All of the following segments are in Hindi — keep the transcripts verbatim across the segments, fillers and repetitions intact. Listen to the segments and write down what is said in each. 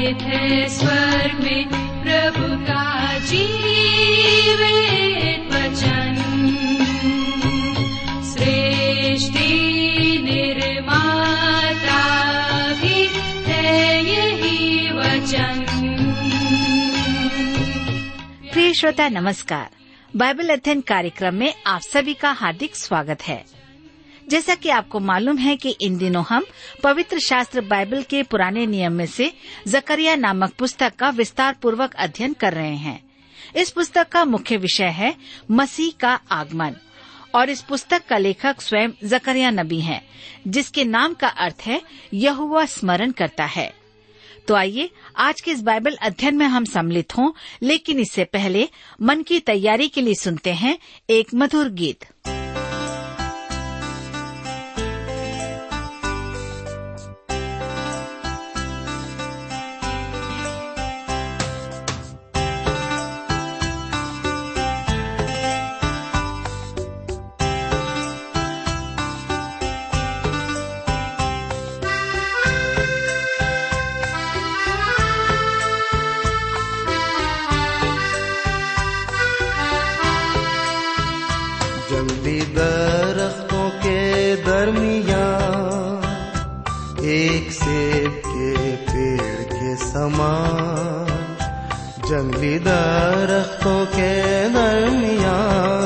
स्थित है स्वर्ग में प्रभु का जीवित वचन। सृष्टि निर्माता भी है यही वचन। प्रिय श्रोता नमस्कार। बाइबल अध्ययन कार्यक्रम में आप सभी का हार्दिक स्वागत है। जैसा कि आपको मालूम है कि इन दिनों हम पवित्र शास्त्र बाइबल के पुराने नियम में से जकरिया नामक पुस्तक का विस्तार पूर्वक अध्ययन कर रहे हैं। इस पुस्तक का मुख्य विषय है मसीह का आगमन और इस पुस्तक का लेखक स्वयं जकरिया नबी हैं, जिसके नाम का अर्थ है यहोवा स्मरण करता है। तो आइए आज के इस बाइबल अध्ययन में हम सम्मिलित हों, लेकिन इससे पहले मन की तैयारी के लिए सुनते हैं एक मधुर गीत। जंगली दरख्तों के दरमियां एक सेब के पेड़ के समान, जंगली दरख्तों के दरमियां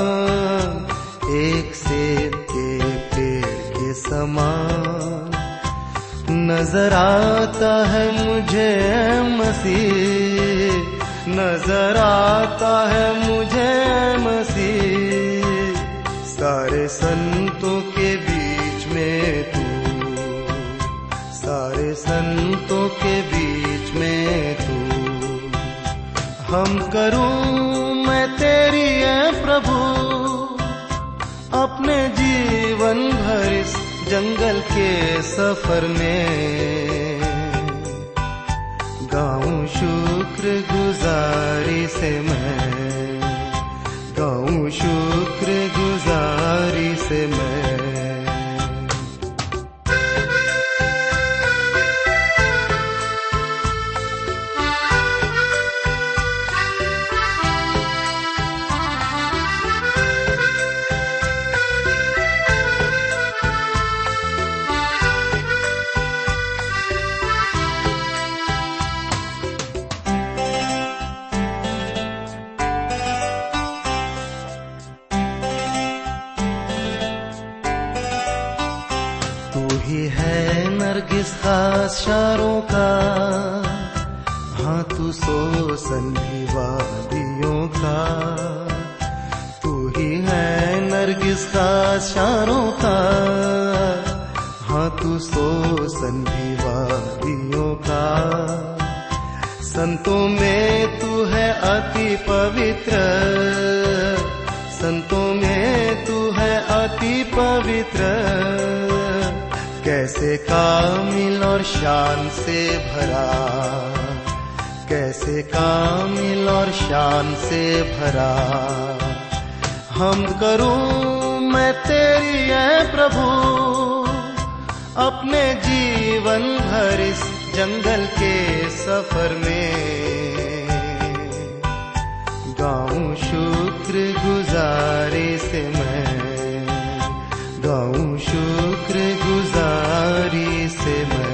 एक सेब के पेड़ के समान नजर आता है मुझे मसीह, नजर आता है मुझे मसीह। सारे संतों के बीच में तू, सारे संतों के बीच में तू, हम करूं मैं तेरी है प्रभु अपने जीवन भर इस जंगल के सफर में। गाऊं शुक्र गुजारी से मैं, गाऊं शुक्र गुजारी से मैं। नरगिस खास शारों का, हाँ तू सोसन भी वादियों का। तू ही है नरगिस खास शारों का, हाँ तू सोसन भी वादियों का। संतों में तू है अति पवित्र, संतों में तू है अति पवित्र। कैसे कामिल और शान से भरा, कैसे कामिल और शान से भरा। हम करूं मैं तेरी है प्रभु अपने जीवन भर इस जंगल के सफर में। गाऊं शुक्र गुजारी से मैं, गाऊं शुक्र गुजारी से मैं।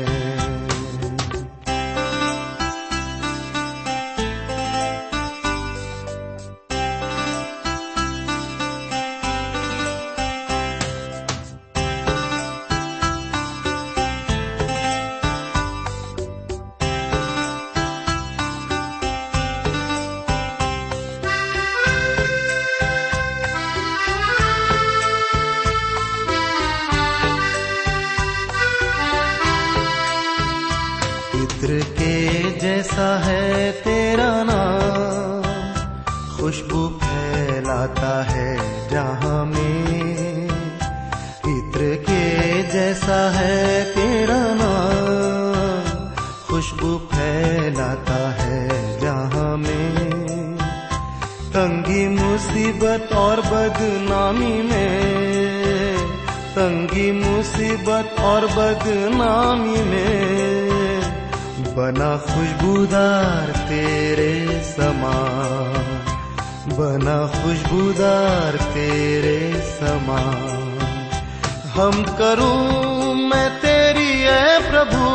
इत्र के जैसा है तेरा नाम, खुशबू फैलाता है जहां में। इत्र के जैसा है तेरा नाम, खुशबू फैलाता है जहां में। तंगी मुसीबत और बदनामी में, तंगी मुसीबत और बदनामी में बना खुशबूदार तेरे समान, बना खुशबूदार तेरे समान। हम करूं मैं तेरी ऐ प्रभु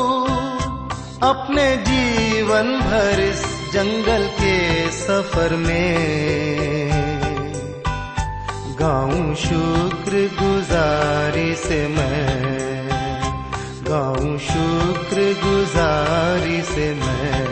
अपने जीवन भर इस जंगल के सफर में, गाऊं शुक्र गुजारी से मैं, गाऊं शुक्र गुजारी से मैं।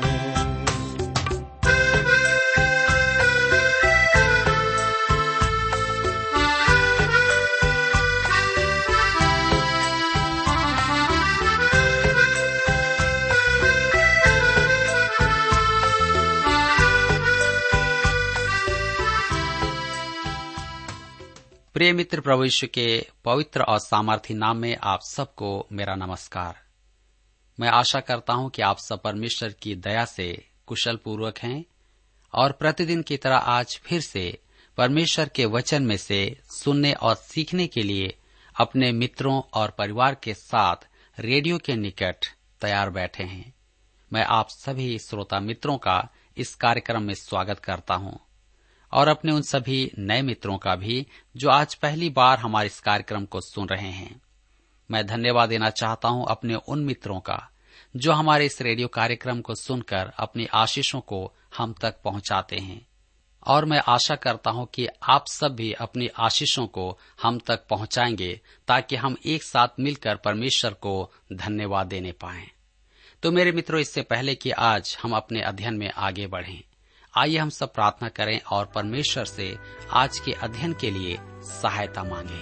प्रिय मित्र, प्रभु यीशु के पवित्र और सामर्थी नाम में आप सबको मेरा नमस्कार। मैं आशा करता हूं कि आप सब परमेश्वर की दया से कुशल पूर्वक हैं और प्रतिदिन की तरह आज फिर से परमेश्वर के वचन में से सुनने और सीखने के लिए अपने मित्रों और परिवार के साथ रेडियो के निकट तैयार बैठे हैं। मैं आप सभी श्रोता मित्रों का इस कार्यक्रम में स्वागत करता हूं और अपने उन सभी नए मित्रों का भी जो आज पहली बार हमारे इस कार्यक्रम को सुन रहे हैं। मैं धन्यवाद देना चाहता हूं अपने उन मित्रों का जो हमारे इस रेडियो कार्यक्रम को सुनकर अपनी आशीषों को हम तक पहुंचाते हैं, और मैं आशा करता हूं कि आप सब भी अपनी आशीषों को हम तक पहुंचाएंगे ताकि हम एक साथ मिलकर परमेश्वर को धन्यवाद देने पाएं। तो मेरे मित्रों, इससे पहले कि आज हम अपने अध्ययन में आगे बढ़ें, आइए हम सब प्रार्थना करें और परमेश्वर से आज के अध्ययन के लिए सहायता मांगें।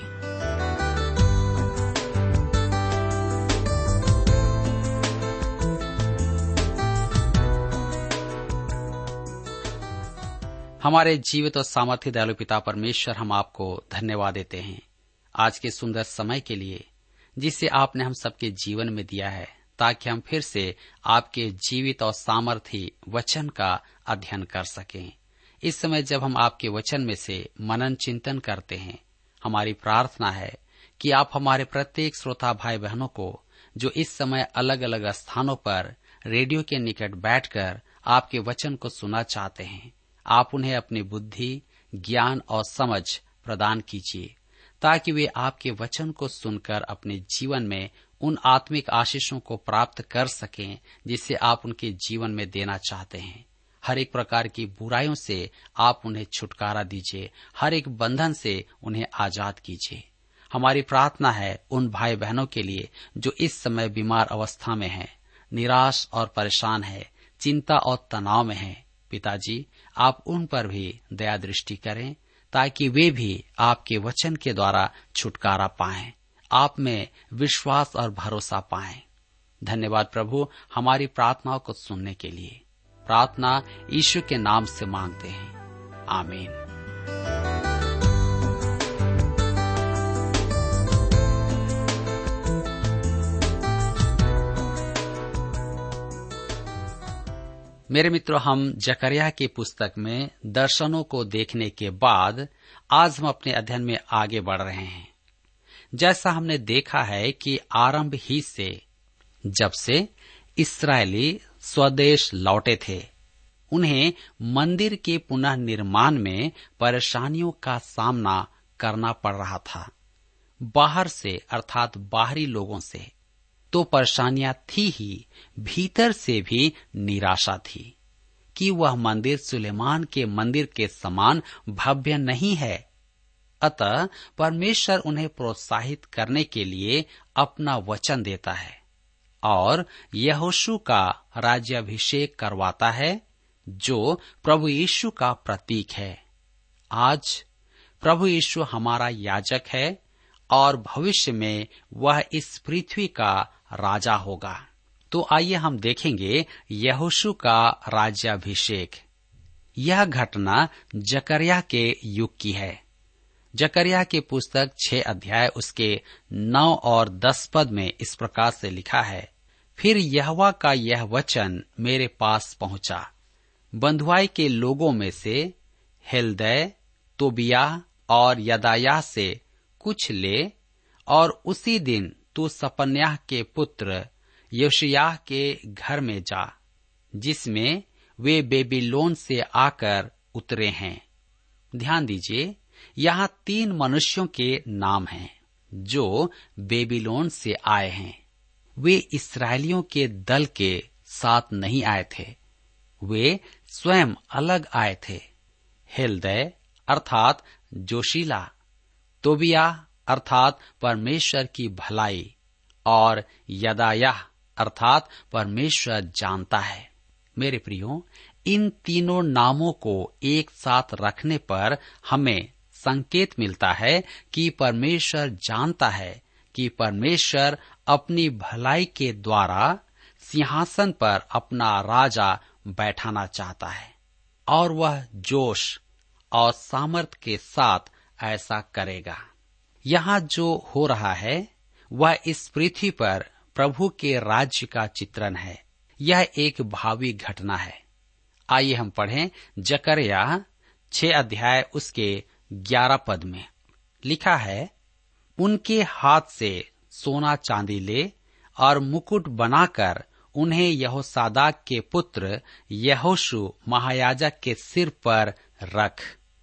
हमारे जीवित और सामर्थ्य दयालु पिता परमेश्वर, हम आपको धन्यवाद देते हैं आज के सुंदर समय के लिए जिसे आपने हम सबके जीवन में दिया है, ताकि हम फिर से आपके जीवित और सामर्थी वचन का अध्ययन कर सकें। इस समय जब हम आपके वचन में से मनन चिंतन करते हैं, हमारी प्रार्थना है कि आप हमारे प्रत्येक श्रोता भाई बहनों को जो इस समय अलग अलग स्थानों पर रेडियो के निकट बैठकर आपके वचन को सुनना चाहते हैं, आप उन्हें अपनी बुद्धि, ज्ञान और समझ प्रदान कीजिए, ताकि वे आपके वचन को सुनकर अपने जीवन में उन आत्मिक आशीषों को प्राप्त कर सकें जिसे आप उनके जीवन में देना चाहते हैं। हर एक प्रकार की बुराइयों से आप उन्हें छुटकारा दीजिए, हर एक बंधन से उन्हें आजाद कीजिए। हमारी प्रार्थना है उन भाई बहनों के लिए जो इस समय बीमार अवस्था में हैं, निराश और परेशान है, चिंता और तनाव में हैं। पिताजी, आप उन पर भी दया दृष्टि करें ताकि वे भी आपके वचन के द्वारा छुटकारा पाएं, आप में विश्वास और भरोसा पाएं। धन्यवाद प्रभु, हमारी प्रार्थनाओं को सुनने के लिए। प्रार्थना यीशु के नाम से मांगते हैं, आमीन। मेरे मित्रों, हम जकरिया की पुस्तक में दर्शनों को देखने के बाद आज हम अपने अध्ययन में आगे बढ़ रहे हैं। जैसा हमने देखा है कि आरंभ ही से जब से इस्राएली स्वदेश लौटे थे, उन्हें मंदिर के पुनः निर्माण में परेशानियों का सामना करना पड़ रहा था। बाहर से अर्थात बाहरी लोगों से तो परेशानियां थी ही, भीतर से भी निराशा थी कि वह मंदिर सुलेमान के मंदिर के समान भव्य नहीं है। अतः परमेश्वर उन्हें प्रोत्साहित करने के लिए अपना वचन देता है और यहोशू का राज्याभिषेक करवाता है, जो प्रभु यीशु का प्रतीक है। आज प्रभु यीशु हमारा याजक है और भविष्य में वह इस पृथ्वी का राजा होगा। तो आइए हम देखेंगे यहोशू का राज्याभिषेक। यह घटना जकरिया के युग की है। जकरिया की पुस्तक छह अध्याय उसके नौ और दस पद में इस प्रकार से लिखा है, फिर यहोवा का यह वचन मेरे पास पहुंचा, बंधुआई के लोगों में से हेल्दै, तोबिया और यदायाह से कुछ ले, और उसी दिन तू सपन्याह के पुत्र योशिय्याह के घर में जा, जिसमें वे बेबीलोन से आकर उतरे हैं। ध्यान दीजिए, यहाँ तीन मनुष्यों के नाम हैं जो बेबीलोन से आए हैं। वे इस्राएलियों के दल के साथ नहीं आए थे, वे स्वयं अलग आए थे। हेल्दै अर्थात जोशीला, तोबिया अर्थात परमेश्वर की भलाई, और यदायाह अर्थात परमेश्वर जानता है। मेरे प्रियो, इन तीनों नामों को एक साथ रखने पर हमें संकेत मिलता है कि परमेश्वर जानता है कि परमेश्वर अपनी भलाई के द्वारा सिंहासन पर अपना राजा बैठाना चाहता है, और वह जोश और सामर्थ के साथ ऐसा करेगा। यहाँ जो हो रहा है वह इस पृथ्वी पर प्रभु के राज्य का चित्रण है। यह एक भावी घटना है। आइए हम पढ़ें जकरयाह छह अध्याय उसके ग्यारह पद में लिखा है, उनके हाथ से सोना चांदी ले और मुकुट बनाकर उन्हें यहोसादाक के पुत्र यहोशू महायाजक के सिर पर रख।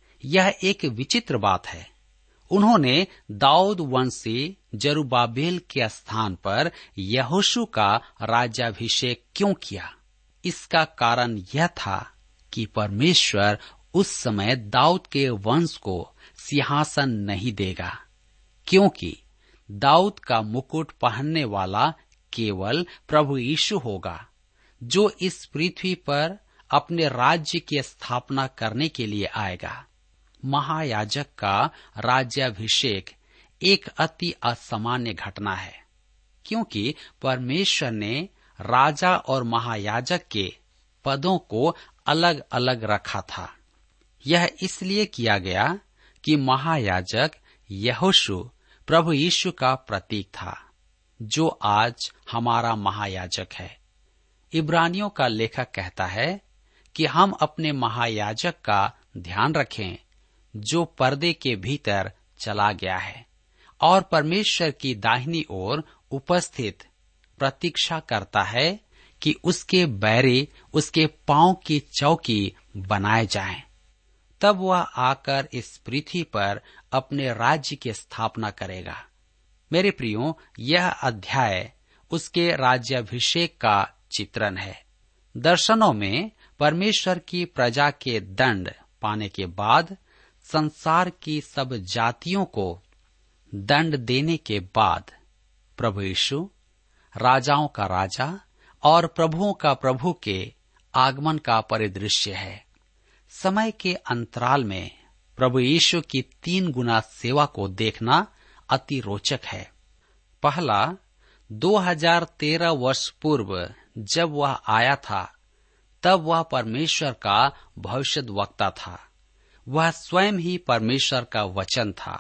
यह एक विचित्र बात है। उन्होंने दाऊद वंशी जरुब्बाबेल के स्थान पर यहोशू का राज्याभिषेक क्यों किया? इसका कारण यह था कि परमेश्वर उस समय दाऊद के वंश को सिंहासन नहीं देगा, क्योंकि दाऊद का मुकुट पहनने वाला केवल प्रभु यीशु होगा, जो इस पृथ्वी पर अपने राज्य की स्थापना करने के लिए आएगा। महायाजक का राज्याभिषेक एक अति असामान्य घटना है, क्योंकि परमेश्वर ने राजा और महायाजक के पदों को अलग अलग रखा था। यह इसलिए किया गया कि महायाजक यहोशू प्रभु यीशु का प्रतीक था, जो आज हमारा महायाजक है। इब्रानियों का लेखक कहता है कि हम अपने महायाजक का ध्यान रखें, जो पर्दे के भीतर चला गया है और परमेश्वर की दाहिनी ओर उपस्थित प्रतीक्षा करता है कि उसके बैरी उसके पांव की चौकी बनाए जाएं। तब वह आकर इस पृथ्वी पर अपने राज्य की स्थापना करेगा। मेरे प्रियो, यह अध्याय उसके राज्याभिषेक का चित्रण है। दर्शनों में परमेश्वर की प्रजा के दंड पाने के बाद, संसार की सब जातियों को दंड देने के बाद, प्रभु यीशु राजाओं का राजा और प्रभुओं का प्रभु के आगमन का परिदृश्य है। समय के अंतराल में प्रभु यीशु की तीन गुना सेवा को देखना अति रोचक है। पहला, दो हज़ार तेरह वर्ष पूर्व जब वह आया था, तब वह परमेश्वर का भविष्यद्वक्ता था। वह स्वयं ही परमेश्वर का वचन था।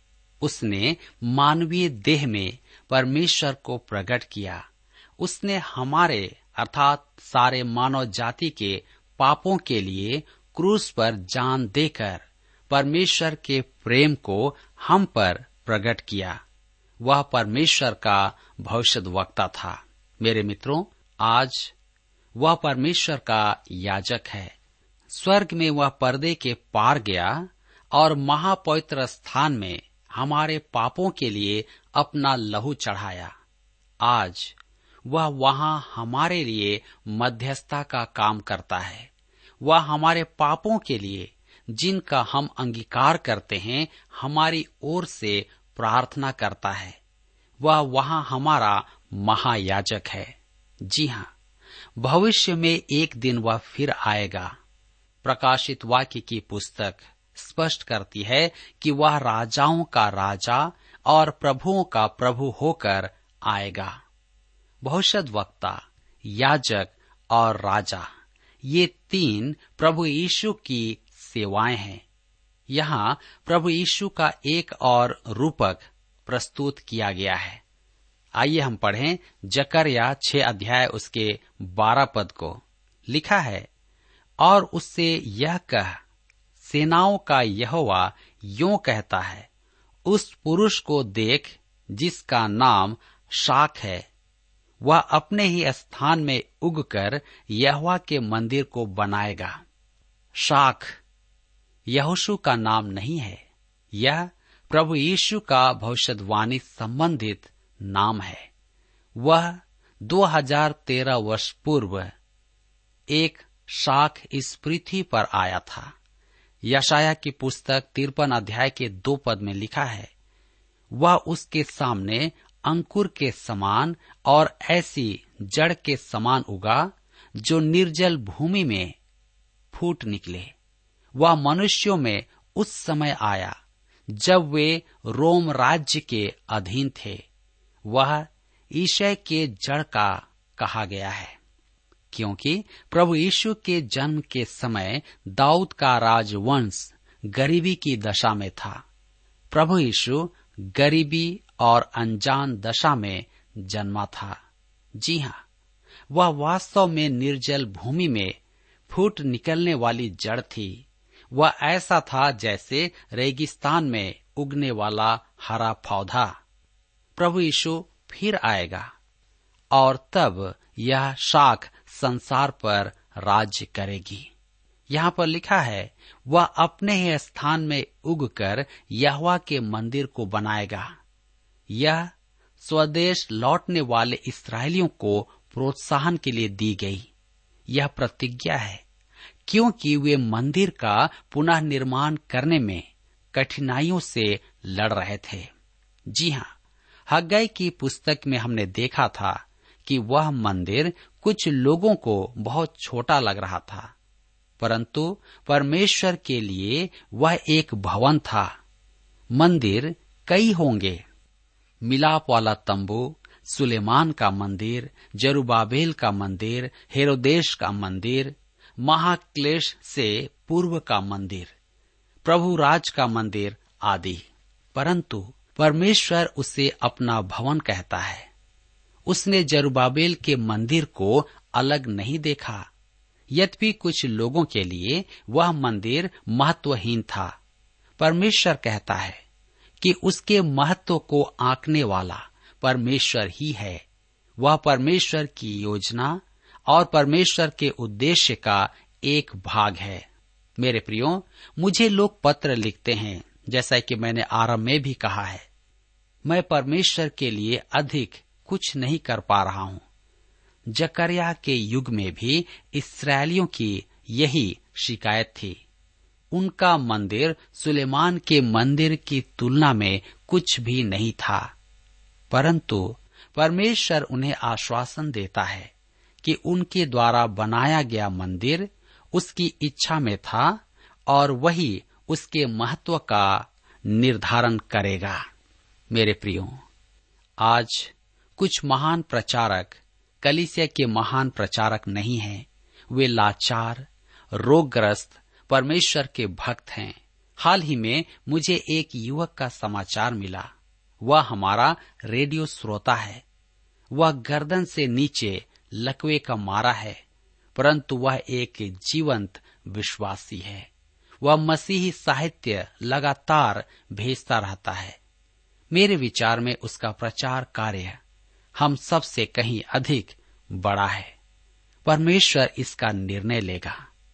उसने मानवीय देह में परमेश्वर को प्रकट किया। उसने हमारे अर्थात सारे मानव जाति के पापों के लिए क्रूस पर जान देकर परमेश्वर के प्रेम को हम पर प्रकट किया। वह परमेश्वर का भविष्यद्वक्ता था। मेरे मित्रों, आज वह परमेश्वर का याजक है। स्वर्ग में वह पर्दे के पार गया और महापवित्र स्थान में हमारे पापों के लिए अपना लहू चढ़ाया। आज वह वहां हमारे लिए मध्यस्थता का काम करता है। वह हमारे पापों के लिए, जिनका हम अंगीकार करते हैं, हमारी ओर से प्रार्थना करता है। वह वहां हमारा महायाजक है। जी हाँ, भविष्य में एक दिन वह फिर आएगा। प्रकाशित वाक्य की पुस्तक स्पष्ट करती है कि वह राजाओं का राजा और प्रभुओं का प्रभु होकर आएगा। भविष्यद्वक्ता, याजक और राजा, ये तीन प्रभु यीशु की सेवाएं हैं। यहाँ प्रभु यीशु का एक और रूपक प्रस्तुत किया गया है। आइए हम पढ़ें जकरयाह छह अध्याय उसके बारह पद को। लिखा है, और उससे यह कह, सेनाओं का यहोवा यों कहता है, उस पुरुष को देख जिसका नाम शाक है। वह अपने ही स्थान में उगकर यहोवा के मंदिर को बनाएगा। शाख यहोशू का नाम नहीं है, यह प्रभु यीशु का भविष्यवाणी संबंधित नाम है। वह दो हज़ार तेरह वर्ष पूर्व एक शाख इस पृथ्वी पर आया था। यशाया की पुस्तक तिरपन अध्याय के दो पद में लिखा है, वह उसके सामने अंकुर के समान और ऐसी जड़ के समान उगा जो निर्जल भूमि में फूट निकले। वह मनुष्यों में उस समय आया जब वे रोम राज्य के अधीन थे। वह ईशय के जड़ का कहा गया है, क्योंकि प्रभु यीशु के जन्म के समय दाऊद का राजवंश गरीबी की दशा में था। प्रभु यीशु गरीबी और अनजान दशा में जन्मा था। जी हाँ, वह वास्तव में निर्जल भूमि में फूट निकलने वाली जड़ थी। वह ऐसा था जैसे रेगिस्तान में उगने वाला हरा पौधा। प्रभु यीशु फिर आएगा और तब यह शाख संसार पर राज्य करेगी। यहाँ पर लिखा है, वह अपने ही स्थान में उगकर यहोवा के मंदिर को बनाएगा। यह स्वदेश लौटने वाले इस्राएलियों को प्रोत्साहन के लिए दी गई यह प्रतिज्ञा है, क्योंकि वे मंदिर का पुनः निर्माण करने में कठिनाइयों से लड़ रहे थे। जी हाँ, हग्गाई की पुस्तक में हमने देखा था कि वह मंदिर कुछ लोगों को बहुत छोटा लग रहा था, परंतु परमेश्वर के लिए वह एक भवन था। मंदिर कई होंगे, मिलाप वाला तंबू, सुलेमान का मंदिर, जरुबाबेल का मंदिर, हेरोदेश का मंदिर, महाक्लेश से पूर्व का मंदिर, प्रभु राज का मंदिर आदि। परंतु परमेश्वर उसे अपना भवन कहता है। उसने जरुबाबेल के मंदिर को अलग नहीं देखा, यद्यपि कुछ लोगों के लिए वह मंदिर महत्वहीन था। परमेश्वर कहता है कि उसके महत्व को आंकने वाला परमेश्वर ही है। वह परमेश्वर की योजना और परमेश्वर के उद्देश्य का एक भाग है। मेरे प्रियो, मुझे लोग पत्र लिखते हैं, जैसा कि मैंने आरंभ में भी कहा है, मैं परमेश्वर के लिए अधिक कुछ नहीं कर पा रहा हूँ। जकरिया के युग में भी इस्राएलियों की यही शिकायत थी। उनका मंदिर सुलेमान के मंदिर की तुलना में कुछ भी नहीं था, परंतु परमेश्वर उन्हें आश्वासन देता है कि उनके द्वारा बनाया गया मंदिर उसकी इच्छा में था और वही उसके महत्व का निर्धारण करेगा। मेरे प्रियो, आज कुछ महान प्रचारक कलीसिया के महान प्रचारक नहीं हैं। वे लाचार, रोगग्रस्त परमेश्वर के भक्त हैं। हाल ही में मुझे एक युवक का समाचार मिला। वह हमारा रेडियो श्रोता है। वह गर्दन से नीचे लकवे का मारा है, परंतु वह एक जीवंत विश्वासी है। वह मसीही साहित्य लगातार भेजता रहता है। मेरे विचार में उसका प्रचार कार्य हम सब से कहीं अधिक बड़ा है। परमेश्वर इसका निर्णय लेगा।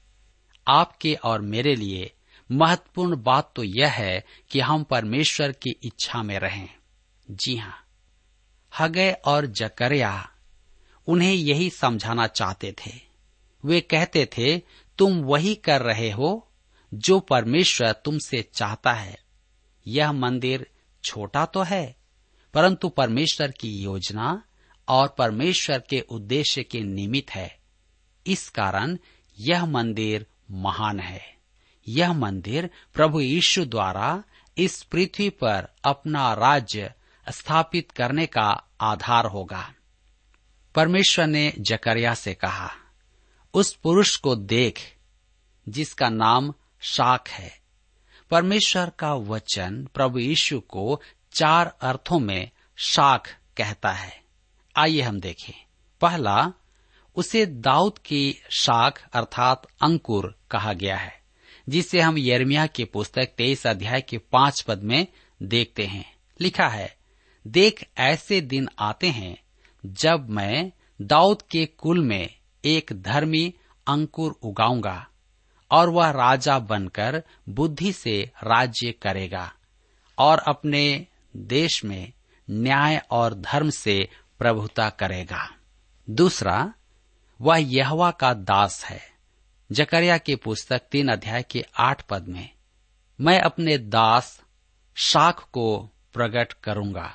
आपके और मेरे लिए महत्वपूर्ण बात तो यह है कि हम परमेश्वर की इच्छा में रहें। जी हाँ, हग्गाई और जकरिया उन्हें यही समझाना चाहते थे। वे कहते थे, तुम वही कर रहे हो जो परमेश्वर तुमसे चाहता है। यह मंदिर छोटा तो है, परंतु परमेश्वर की योजना और परमेश्वर के उद्देश्य के निमित्त है। इस कारण यह मंदिर महान है। यह मंदिर प्रभु यीशु द्वारा इस पृथ्वी पर अपना राज्य स्थापित करने का आधार होगा। परमेश्वर ने जकरिया से कहा, उस पुरुष को देख जिसका नाम शाख है। परमेश्वर का वचन प्रभु यीशु को चार अर्थों में शाख कहता है। आइए हम देखें। पहला, उसे दाऊद की शाख अर्थात अंकुर कहा गया है, जिसे हम यिर्मयाह की पुस्तक तेईस अध्याय के पांच पद में देखते हैं। लिखा है, देख ऐसे दिन आते हैं जब मैं दाऊद के कुल में एक धर्मी अंकुर उगाऊंगा और वह राजा बनकर बुद्धि से राज्य करेगा और अपने देश में न्याय और धर्म से प्रभुता करेगा। दूसरा, वह यहोवा का दास है। जकरिया की पुस्तक तीन अध्याय के आठ पद में, मैं अपने दास शाख को प्रकट करूंगा।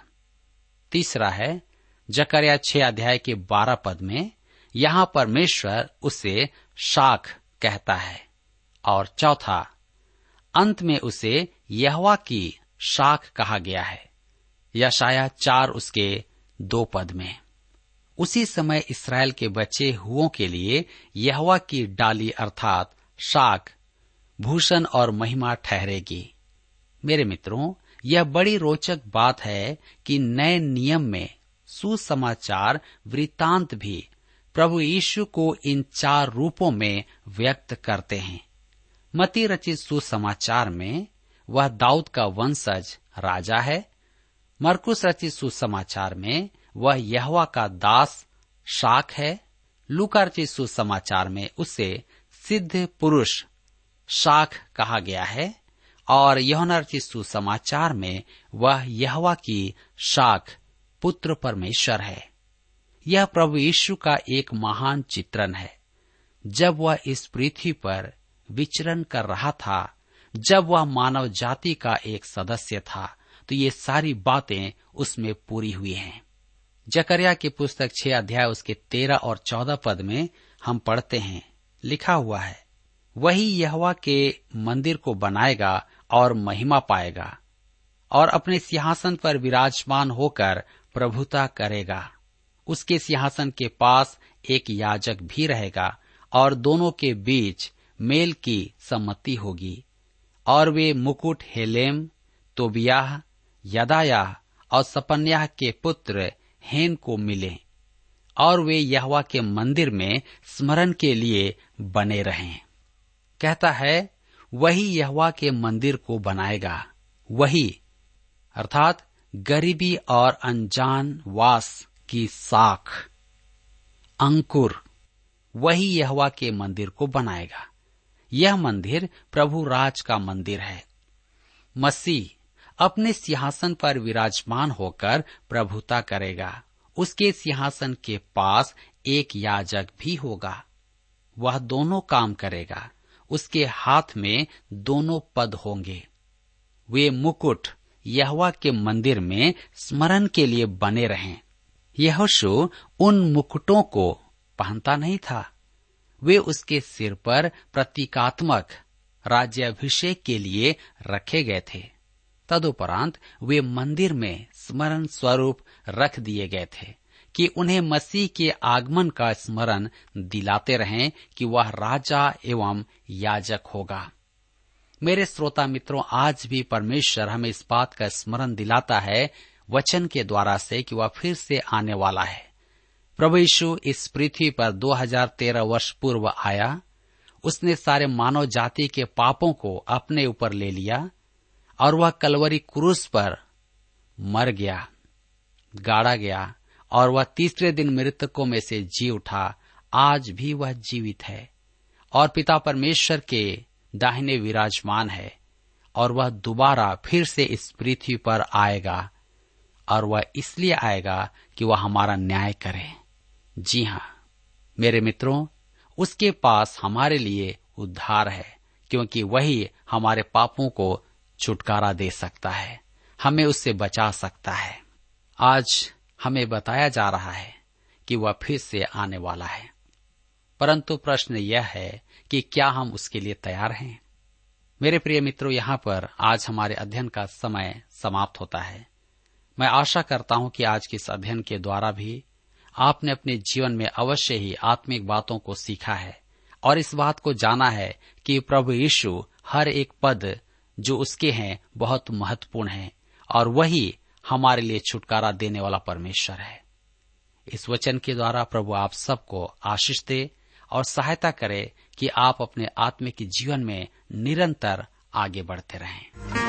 तीसरा है जकरिया छह अध्याय के बारह पद में, यहां परमेश्वर उसे शाख कहता है। और चौथा, अंत में उसे यहोवा की शाख कहा गया है। यशाया चार उसके दो पद में। उसी समय इस्राएल के बचे हुओं के लिए यहोवा की डाली अर्थात शाख भूषण और महिमा ठहरेगी। मेरे मित्रों, यह बड़ी रोचक बात है कि नए नियम में सुसमाचार वृत्तांत भी प्रभु यीशु को इन चार रूपों में व्यक्त करते हैं। मत्ती रचित सुसमाचार में वह दाऊद का वंशज राजा है। मरकुस रचित सुसमाचार में वह यहोवा का दास शाख है। लूका रचित सुसमाचार में उसे सिद्ध पुरुष शाख कहा गया है और यूहन्ना रचित सुसमाचार में वह यहोवा की शाख पुत्र परमेश्वर है। यह प्रभु यीशु का एक महान चित्रण है। जब वह इस पृथ्वी पर विचरण कर रहा था, जब वह मानव जाति का एक सदस्य था, तो ये सारी बातें उसमें पूरी हुई हैं। जकरिया की पुस्तक छह अध्याय उसके तेरह और चौदह पद में हम पढ़ते हैं, लिखा हुआ है, वही यहोवा के मंदिर को बनाएगा और महिमा पाएगा और अपने सिंहासन पर विराजमान होकर प्रभुता करेगा। उसके सिंहासन के पास एक याजक भी रहेगा और दोनों के बीच मेल की सम्मति होगी और वे मुकुट हेलेम, तोबियाह, यदायाह और सपन्याह के पुत्र हेन को मिले और वे यहोवा के मंदिर में स्मरण के लिए बने रहें। कहता है वही यहोवा के मंदिर को बनाएगा। वही अर्थात गरीबी और अनजान वास की साख, अंकुर, वही यहोवा के मंदिर को बनाएगा। यह मंदिर प्रभु राज का मंदिर है। मसीह अपने सिंहासन पर विराजमान होकर प्रभुता करेगा। उसके सिंहासन के पास एक याजक भी होगा। वह दोनों काम करेगा। उसके हाथ में दोनों पद होंगे। वे मुकुट यहोवा के मंदिर में स्मरण के लिए बने रहें। यहोशू उन मुकुटों को पहनता नहीं था। वे उसके सिर पर प्रतीकात्मक राज्याभिषेक के लिए रखे गए थे। तदुपरांत वे मंदिर में स्मरण स्वरूप रख दिए गए थे कि उन्हें मसीह के आगमन का स्मरण दिलाते रहें कि वह राजा एवं याजक होगा। मेरे श्रोता मित्रों, आज भी परमेश्वर हमें इस बात का स्मरण दिलाता है वचन के द्वारा से कि वह फिर से आने वाला है। प्रभु यीशु इस पृथ्वी पर दो हज़ार तेरह वर्ष पूर्व आया। उसने सारे मानव जाति के पापों को अपने ऊपर ले लिया और वह कलवरी क्रूस पर मर गया, गाड़ा गया और वह तीसरे दिन मृतकों में से जी उठा। आज भी वह जीवित है और पिता परमेश्वर के दाहिने विराजमान है और वह दोबारा फिर से इस पृथ्वी पर आएगा और वह इसलिए आएगा कि वह हमारा न्याय करे। जी हाँ मेरे मित्रों, उसके पास हमारे लिए उद्धार है, क्योंकि वही हमारे पापों को छुटकारा दे सकता है, हमें उससे बचा सकता है। आज हमें बताया जा रहा है कि वह फिर से आने वाला है, परंतु प्रश्न यह है कि क्या हम उसके लिए तैयार हैं? मेरे प्रिय मित्रों, यहाँ पर आज हमारे अध्ययन का समय समाप्त होता है। मैं आशा करता हूँ कि आज के इस अध्ययन के द्वारा भी आपने अपने जीवन में अवश्य ही आत्मिक बातों को सीखा है और इस बात को जाना है कि प्रभु यीशु हर एक पद जो उसके हैं बहुत महत्वपूर्ण है और वही हमारे लिए छुटकारा देने वाला परमेश्वर है। इस वचन के द्वारा प्रभु आप सबको आशीष दे और सहायता करे कि आप अपने आत्मिक जीवन में निरंतर आगे बढ़ते रहें।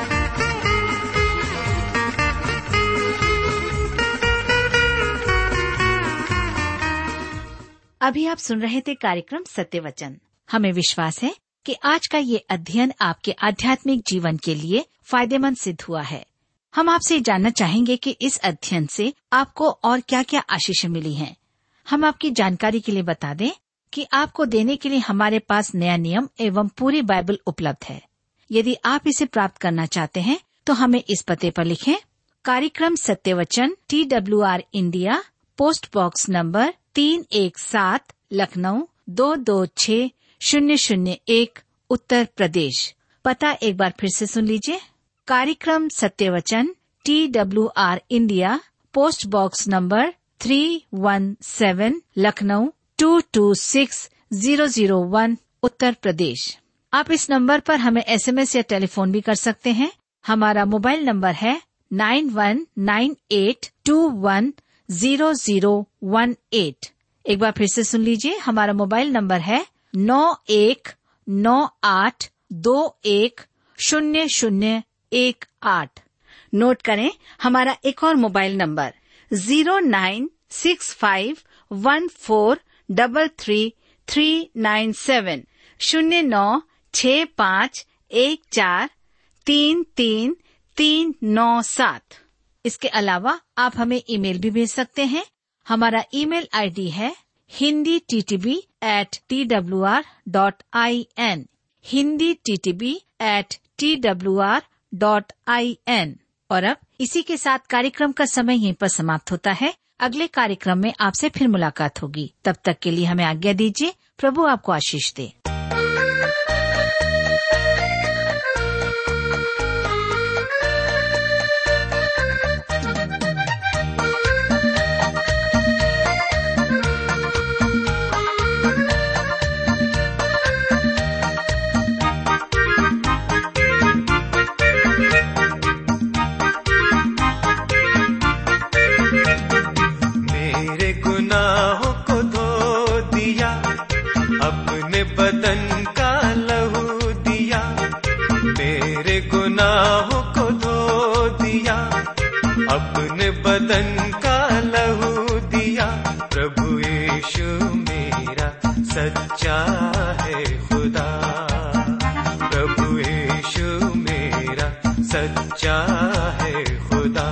अभी आप सुन रहे थे कार्यक्रम सत्य वचन। हमें विश्वास है कि आज का ये अध्ययन आपके आध्यात्मिक जीवन के लिए फायदेमंद सिद्ध हुआ है। हम आपसे जानना चाहेंगे कि इस अध्ययन से आपको और क्या क्या आशीष मिली हैं। हम आपकी जानकारी के लिए बता दें कि आपको देने के लिए हमारे पास नया नियम एवं पूरी बाइबल उपलब्ध है। यदि आप इसे प्राप्त करना चाहते हैं तो हमें इस पते पर लिखें। कार्यक्रम सत्य वचन, T W R India, post box number तीन एक सात, लखनऊ दो दो छः शून्य शून्य एक, उत्तर प्रदेश। पता एक बार फिर से सुन लीजिए। कार्यक्रम सत्य वचन, T W R India, post box number three one seven, Lucknow two two six zero zero one, Uttar Pradesh. आप इस नंबर पर हमें एस एम एस या टेलीफोन भी कर सकते हैं। हमारा मोबाइल नंबर है nine one nine eight two one zero zero one eight. एक बार फिर से सुन लीजिए। हमारा मोबाइल नंबर है नौ एक नौ आठ दो एक शून्य शून्य एक आठ। नोट करें हमारा एक और mobile number zero nine six five one four double three three nine seven, शून्य नौ छः पाँच एक चार तीन तीन तीन नौ सात। इसके अलावा आप हमें ईमेल भी भेज सकते हैं। हमारा ईमेल आईडी है Hindi T T B at T W R dot I N, Hindi T T B at T W R dot I N. और अब इसी के साथ कार्यक्रम का समय यहीं पर समाप्त होता है। अगले कार्यक्रम में आपसे फिर मुलाकात होगी। तब तक के लिए हमें आज्ञा दीजिए। प्रभु आपको आशीष दे। बदन का लहू दिया, मेरे गुनाहों को धो दिया, अपने बदन का लहू दिया। प्रभु यीशु मेरा सच्चा है खुदा, प्रभु यीशु मेरा सच्चा है खुदा।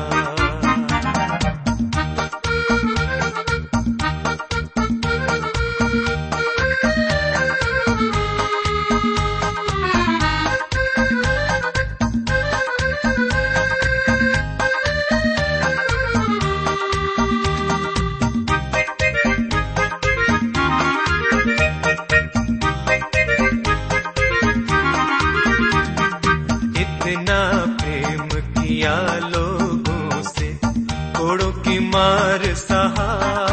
लोगों से कोड़ों की मार सहा,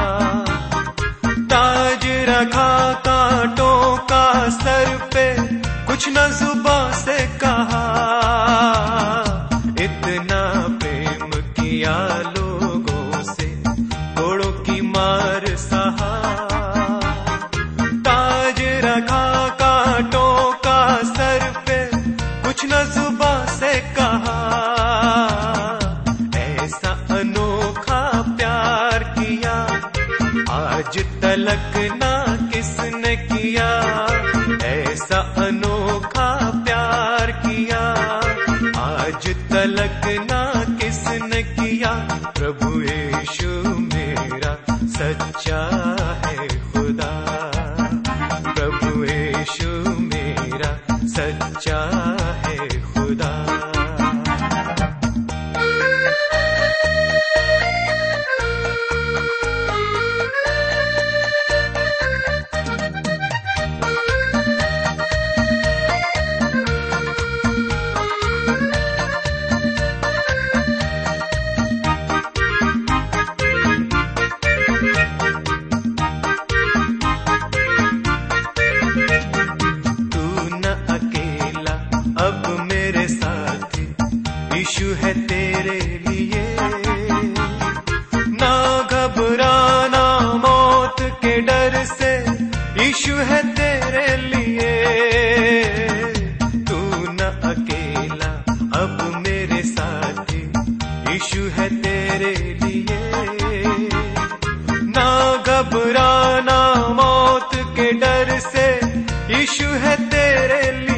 ताज रखा कांटों का सर पे, कुछ न जुबां से कहा। इतना प्रेम किया लोगों से कोड़ों की मार सहा, ताज रखा कांटों का सर पे, कुछ न जुबां से कहा। आज तलक ना किसने किया, ऐसा अनोखा प्यार किया, आज तलक ना किसने किया। प्रभु यीशु मेरा सच्चा है खुदा, प्रभु यीशु मेरा सच्चा है खुदा। यीशु है तेरे लिए, ना घबराना मौत के डर से, यीशु है तेरे लिए। तू न अकेला अब मेरे साथी, यीशु है तेरे लिए, ना घबराना मौत यीशु है तेरे लिए